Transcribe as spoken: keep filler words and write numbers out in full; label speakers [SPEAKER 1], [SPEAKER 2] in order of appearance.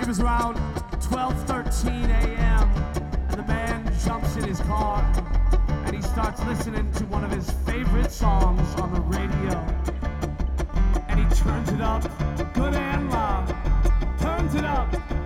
[SPEAKER 1] It was around twelve thirteen a.m. and the man jumps in his car and he starts listening to one of his favorite songs on the radio. And he turns it up good and loud. Turns it up